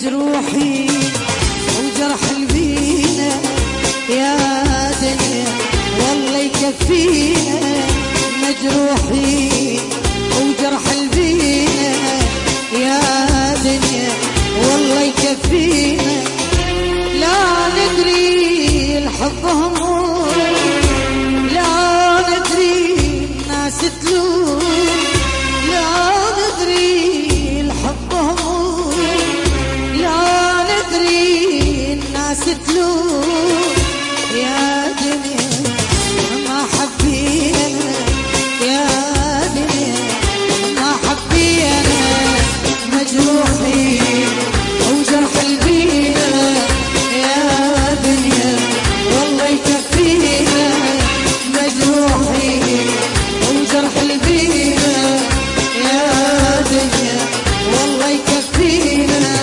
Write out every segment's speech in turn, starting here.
مجروحين وجرح البينا يا دنيا والله يكفينا. مجروحين وجرح البينا يا دنيا والله يكفينا. لا ندري الحب هموم، لا ندري الناس تلوم، لا ندري الحب هموم، لا ندري الناس تلوم. يا دنيا ما حبينا، يا دنيا ما حبينا. مجروحين وجرح البينا يا دنيا والله يكفينا. مجروحين وجرح البينا يا دنيا والله يكفينا.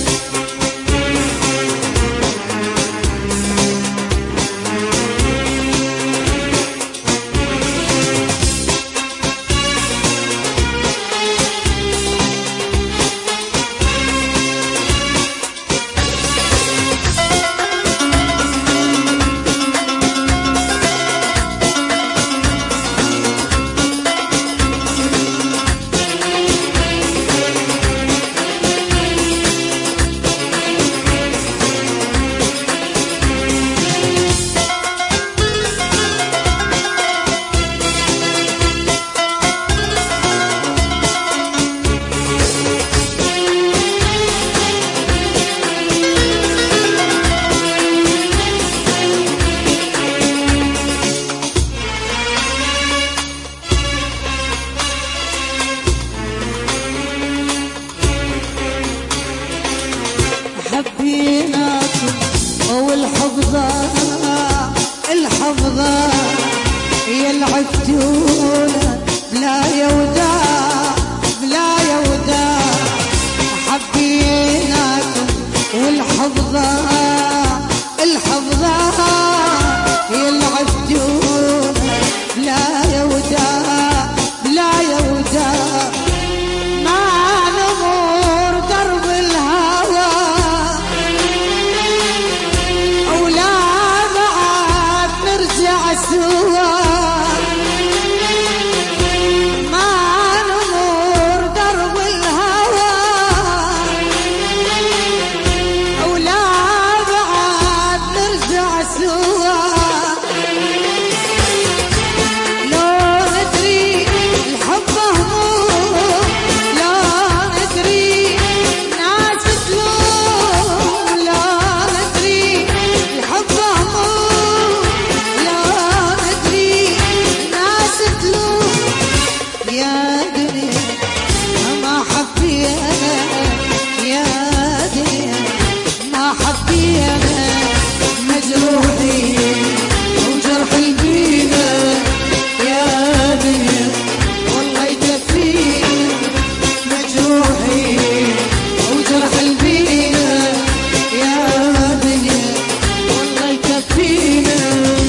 حبيناكم والحب ضاع، الحب ضاع يلعبتونا بلا يوداع، بلا يوداع. حبيناكم والحب ضاع، الحب ضاع يلعبتونا بلا يوداع، بلا يوداع. ما نمر درب الهوى ولا بعد نرجع سوا، ما نمر درب الهوى ولا بعد نرجع سوا. لو ندري الحب هموم، لا ندري ناس تلوم، لا ندري الحب هموم، لا ندري ناس تلوم. يا دنيا ما حبينا، يا دنيا ما حبينا. مجروحين وجرح البينا يا دنيا والله يكفينا. مجروحين وجرح البينا يا دنيا والله يكفينا.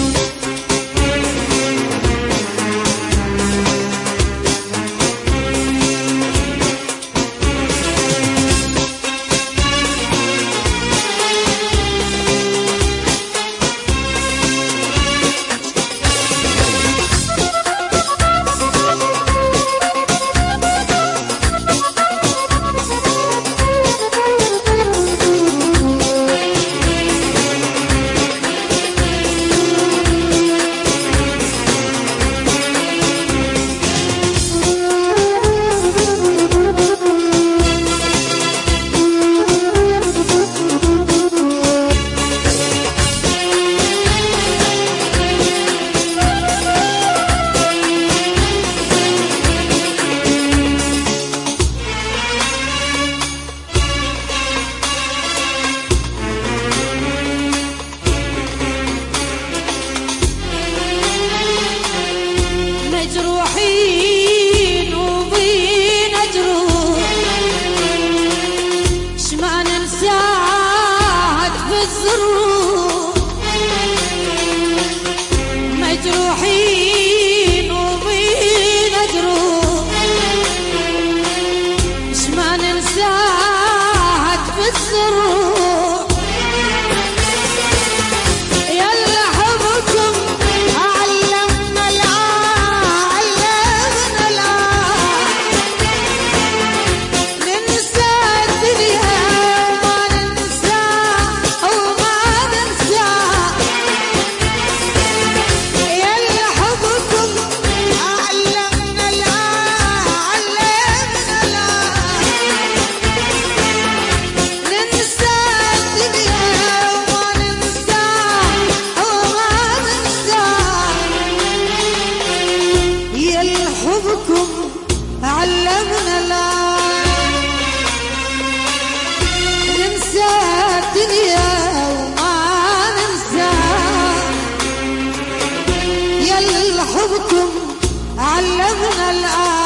مجروحين وبينا جروح، شما ننساك بالظروف. مجروحين وبينا جروح، شما ننساك بالظروف. علمنا الآن